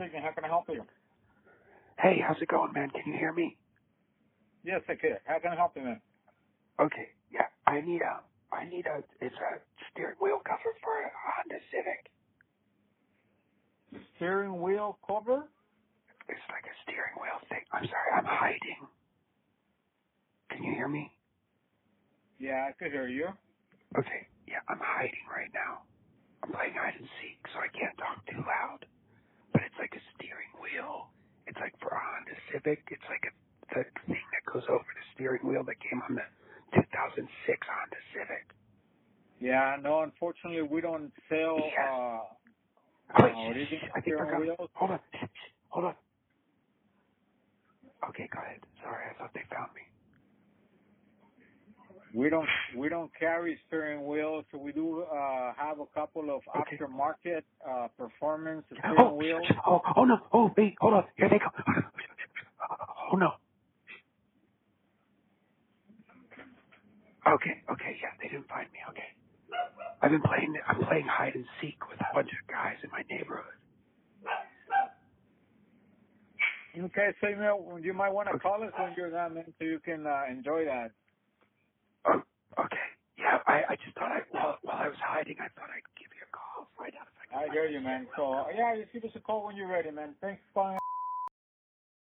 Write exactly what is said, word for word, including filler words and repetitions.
speaking. How can I help you? Hey, how's it going, man? Can you hear me? Yes, I can. How can I help you, man? Okay, yeah. I need a, I need a, it's a steering wheel cover for a Honda Civic. Steering wheel cover? It's like a steering wheel thing. I'm sorry, I'm hiding. Can you hear me? Yeah, I could hear you. Okay, yeah, I'm hiding right now. I'm playing hide and seek, so I can't talk too loud. But it's like a steering wheel. It's like for a Honda Civic. It's like a, the thing that goes over the steering wheel that came on the two thousand six Honda Civic. Yeah, no, unfortunately, we don't sell Yes. uh, Oh, wait, uh shh, original shh, I think they're steering coming. wheels. Hold on. Shh, shh, hold on. Okay, go ahead. Sorry, I thought they found me. We don't we don't carry steering wheels. So we do uh, have a couple of Okay. aftermarket uh, performance Oh, steering shh, wheels. shh, oh, oh no. Oh, wait, hold on. Here they come. Oh no. Okay, okay, yeah, they didn't find me. Okay. I've been playing. I'm playing hide and seek with a bunch of guys in my neighborhood. Okay, so you, know, you might want to Okay. call us when you're done, man, so you can uh, enjoy that. Oh, okay. Yeah, I, I just thought I while while I was hiding, I thought I'd give you a call, find out if I could I find hear a you, steering man. wheel So cover. yeah, just give us a call when you're ready, man. Thanks for calling.